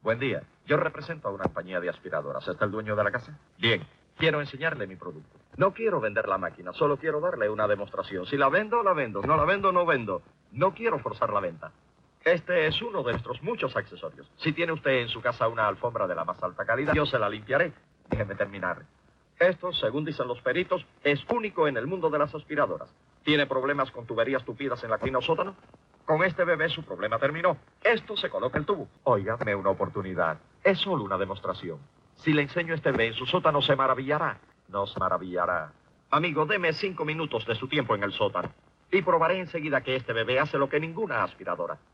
Buen día. Yo represento a una compañía de aspiradoras. ¿Está el dueño de la casa? Bien. Quiero enseñarle mi producto. No quiero vender la máquina, solo quiero darle una demostración. Si la vendo, la vendo. No la vendo, no vendo. No quiero forzar la venta. Este es uno de nuestros muchos accesorios. Si tiene usted en su casa una alfombra de la más alta calidad, yo se la limpiaré. Déjeme terminar. Esto, según dicen los peritos, es único en el mundo de las aspiradoras. ¿Tiene problemas con tuberías tupidas en la cocina o sótano? Con este bebé su problema terminó. Esto se coloca el tubo. Óigame una oportunidad. Es solo una demostración. Si le enseño este bebé en su sótano, se maravillará. Nos maravillará. Amigo, deme 5 minutos de su tiempo en el sótano. Y probaré enseguida que este bebé hace lo que ninguna aspiradora.